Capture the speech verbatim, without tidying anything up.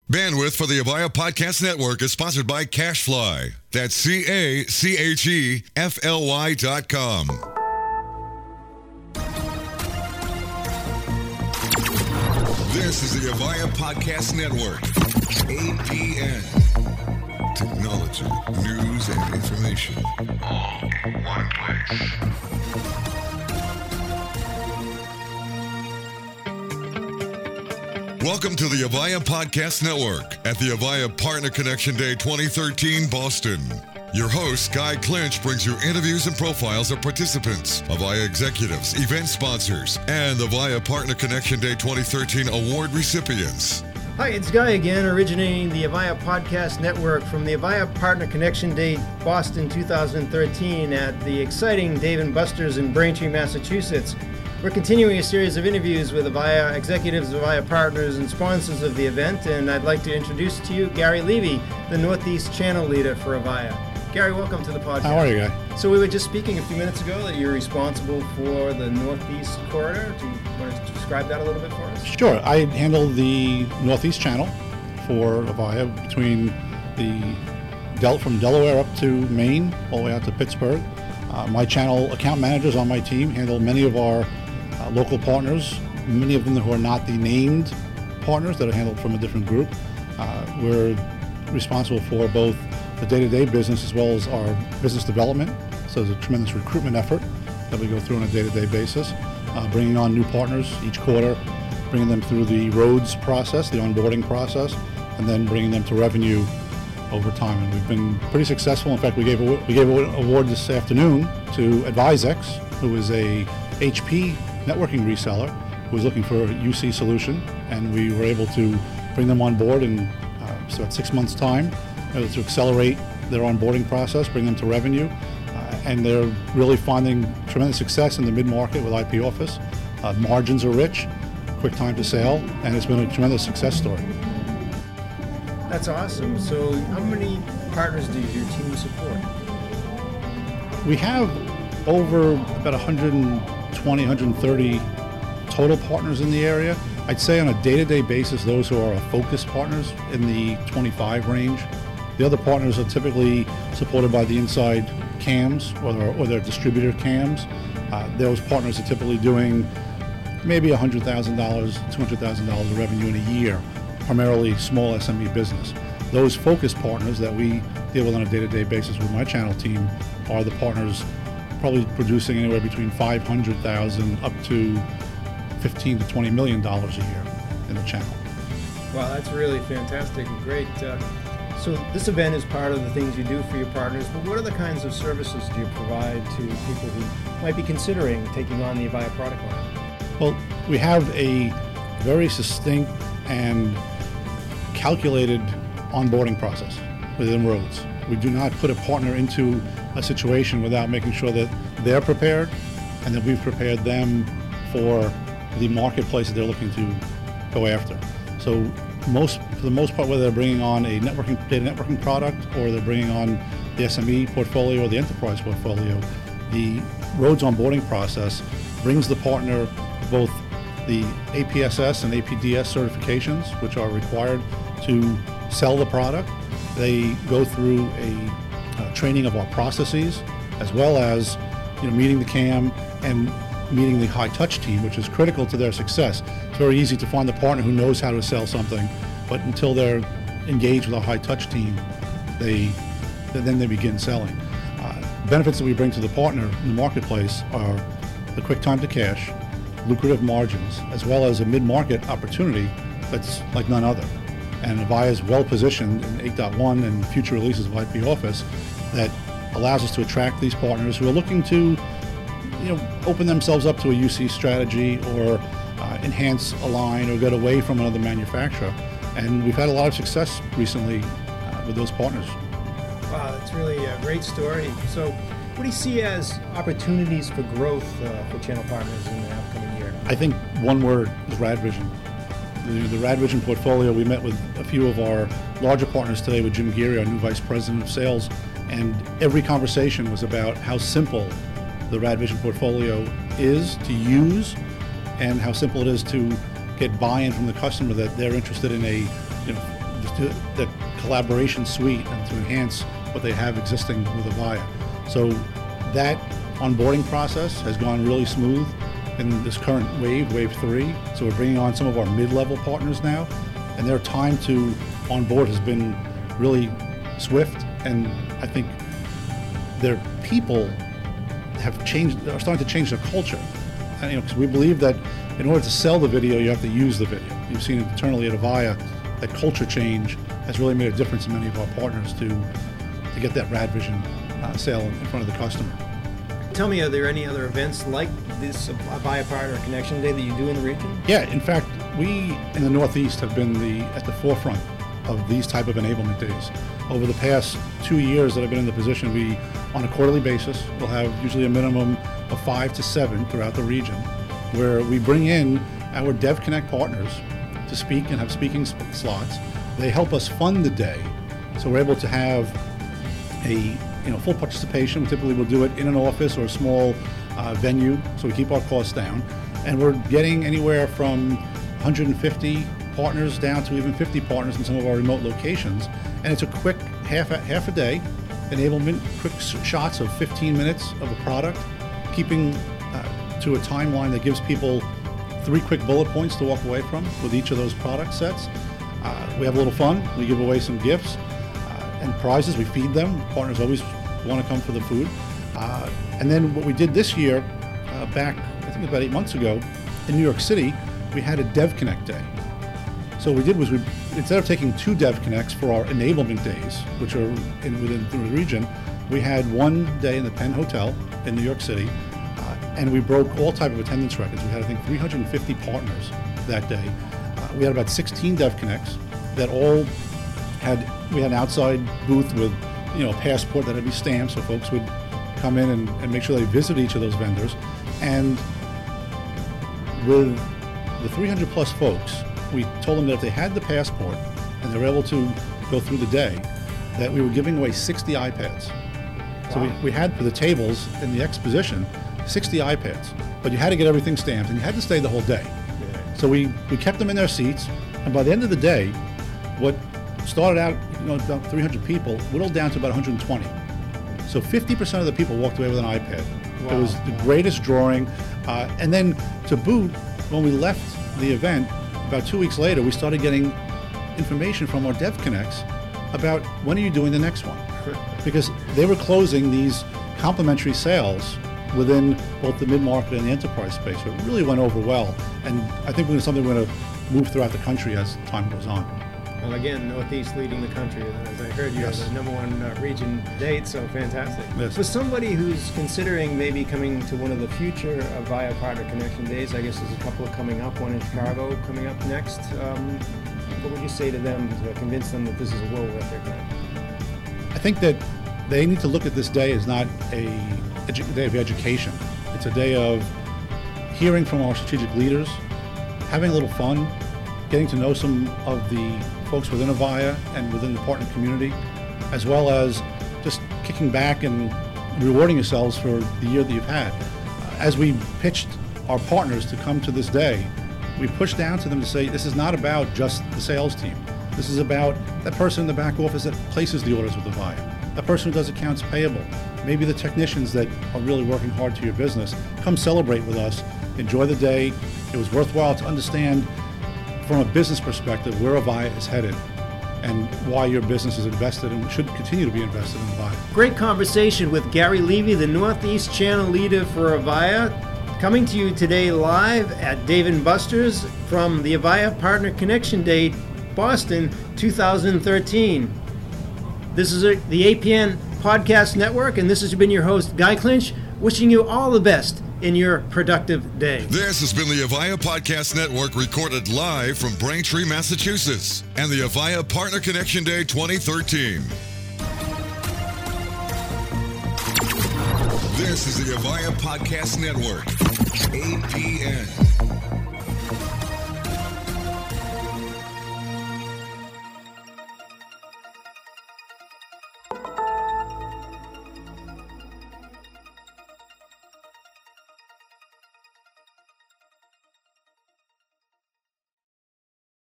Bandwidth for the Avaya Podcast Network is sponsored by CacheFly. That's C A C H E F L Y dot com. This is the Avaya Podcast Network. A P N. Technology, news, and information all in one place. Welcome to the Avaya Podcast Network at the Avaya Partner Connection Day twenty thirteen, Boston. Your host, Guy Clinch, brings you interviews and profiles of participants, Avaya executives, event sponsors, and the Avaya Partner Connection Day twenty thirteen award recipients. Hi, it's Guy again, originating the Avaya Podcast Network from the Avaya Partner Connection Day Boston two thousand thirteen at the exciting Dave and Buster's in Braintree, Massachusetts. We're continuing a series of interviews with Avaya executives, Avaya partners, and sponsors of the event, and I'd like to introduce to you Gary Levy, the Northeast Channel Leader for Avaya. Gary, welcome to the podcast. How are you, Guy? So we were just speaking a few minutes ago that you're responsible for the Northeast corridor. Do you want to describe that a little bit for us? Sure. I handle the Northeast Channel for Avaya between the Del- from Delaware up to Maine, all the way out to Pittsburgh. Uh, my channel account managers on my team handle many of our Uh, local partners, many of them who are not the named partners that are handled from a different group. Uh, we're responsible for both the day-to-day business as well as our business development. So there's a tremendous recruitment effort that we go through on a day-to-day basis, uh, bringing on new partners each quarter, bringing them through the roads process, the onboarding process, and then bringing them to revenue over time. And we've been pretty successful. In fact, we gave a, we gave an award this afternoon to AdviseX, who is a H P networking reseller who was looking for a U C solution, and we were able to bring them on board in uh, so about six months' time, able to accelerate their onboarding process, bring them to revenue, uh, and they're really finding tremendous success in the mid-market with I P Office. Uh, margins are rich, quick time to sale, and it's been a tremendous success story. That's awesome. So how many partners do your team support? We have over about one hundred twenty, one hundred thirty total partners in the area. I'd say on a day-to-day basis, those who are our focus partners in the twenty-five range. The other partners are typically supported by the inside C A Ms or their, or their distributor C A Ms. Uh, those partners are typically doing maybe one hundred thousand dollars, two hundred thousand dollars of revenue in a year, primarily small S M E business. Those focus partners that we deal with on a day-to-day basis with my channel team are the partners probably producing anywhere between five hundred thousand dollars up to fifteen to twenty million dollars a year in the channel. Wow, that's really fantastic and great. Uh, so this event is part of the things you do for your partners, but what other kinds of services do you provide to people who might be considering taking on the Avaya product line? Well, we have a very succinct and calculated onboarding process within Roads. We do not put a partner into a situation without making sure that they're prepared and that we've prepared them for the marketplace that they're looking to go after. So most, for the most part, whether they're bringing on a networking data networking product or they're bringing on the S M E portfolio or the enterprise portfolio, the Roads onboarding process brings the partner both the A P S S and A P D S certifications, which are required to sell the product. They go through a uh, training of our processes, as well as you know meeting the C A M and meeting the high touch team, which is critical to their success. It's very easy to find a partner who knows how to sell something, but until they're engaged with a high touch team, they then they begin selling. Uh, benefits that we bring to the partner in the marketplace are the quick time to cash, lucrative margins, as well as a mid-market opportunity that's like none other. And Avaya is well positioned in eight point one and future releases of I P Office that allows us to attract these partners who are looking to you know, open themselves up to a U C strategy or uh, enhance a line or get away from another manufacturer. And we've had a lot of success recently uh, with those partners. Wow, that's really a great story. So what do you see as opportunities for growth uh, for channel partners in the upcoming year? I think one word is RadVision. The, the RadVision portfolio, we met with a few of our larger partners today with Jim Geary, our new Vice President of Sales, and every conversation was about how simple the RadVision portfolio is to use and how simple it is to get buy-in from the customer that they're interested in a, you know, the to the collaboration suite and to enhance what they have existing with Avaya. So that onboarding process has gone really smooth in this current wave, wave three. So we're bringing on some of our mid-level partners now, and their time to onboard has been really swift, and I think their people have changed, are starting to change their culture. And, you know, because we believe that in order to sell the video, you have to use the video. You've seen it internally at Avaya, that culture change has really made a difference in many of our partners to, to get that RadVision uh, sale in front of the customer. Tell me, are there any other events like this Avaya Partner Connection Day that you do in the region? Yeah, in fact, we in the Northeast have been the at the forefront of these type of enablement days. Over the past two years that I've been in the position, we, on a quarterly basis, will have usually a minimum of five to seven throughout the region, where we bring in our DevConnect partners to speak and have speaking slots. They help us fund the day, so we're able to have a you know full participation. Typically, we'll do it in an office or a small uh, venue, so we keep our costs down. And we're getting anywhere from one hundred fifty partners down to even fifty partners in some of our remote locations. And it's a quick half a, half a day enablement, quick shots of fifteen minutes of a product, keeping uh, to a timeline that gives people three quick bullet points to walk away from with each of those product sets. Uh, we have a little fun. We give away some gifts uh, and prizes. We feed them. Partners always want to come for the food. Uh, and then what we did this year, uh, back I think about eight months ago, in New York City, we had a DevConnect Day. So what we did was, we, instead of taking two DevConnects for our enablement days, which are in, within the region, we had one day in the Penn Hotel in New York City, uh, and we broke all type of attendance records. We had, I think, three hundred fifty partners that day. Uh, we had about sixteen DevConnects that all had, we had an outside booth with, you know, a passport that had to be stamped, so folks would come in and, and make sure they visit each of those vendors. And with the three hundred plus folks, we told them that if they had the passport and they were able to go through the day, that we were giving away sixty iPads. Wow. So we, we had for the tables in the exposition, sixty iPads, but you had to get everything stamped and you had to stay the whole day. Yeah. So we, we kept them in their seats, and by the end of the day, what started out, you know, about three hundred people, whittled down to about one hundred twenty. So fifty percent of the people walked away with an iPad. Wow. It was the greatest drawing. Uh, and then to boot, when we left the event, about two weeks later, we started getting information from our DevConnects about when are you doing the next one? Because they were closing these complimentary sales within both the mid-market and the enterprise space. So it really went over well. And I think it's something we're going to move throughout the country as time goes on. Well, again, Northeast leading the country. As I heard, you yes. have the number one uh, region date, so fantastic. Yes. For somebody who's considering maybe coming to one of the future Avaya Partner Connection Days, I guess there's a couple coming up, one in Chicago coming up next. Um, what would you say to them to convince them that this is well worth their time? I think that they need to look at this day as not a edu- day of education. It's a day of hearing from our strategic leaders, having a little fun, getting to know some of the folks within Avaya and within the partner community, as well as just kicking back and rewarding yourselves for the year that you've had. Uh, as we pitched our partners to come to this day, we pushed down to them to say, this is not about just the sales team. This is about that person in the back office that places the orders with Avaya, that person who does accounts payable, maybe the technicians that are really working hard to your business. Come celebrate with us, enjoy the day. It was worthwhile to understand from a business perspective where Avaya is headed and why your business is invested and should continue to be invested in Avaya. Great conversation with Gary Levy, the Northeast Channel Leader for Avaya, coming to you today live at Dave and Buster's from the Avaya Partner Connection Day, Boston, two thousand thirteen. This is a, the A P N Podcast Network, and this has been your host, Guy Clinch, wishing you all the best in your productive day. This has been the Avaya Podcast Network, recorded live from Braintree, Massachusetts, and the Avaya Partner Connection Day twenty thirteen. This is the Avaya Podcast Network, A P N.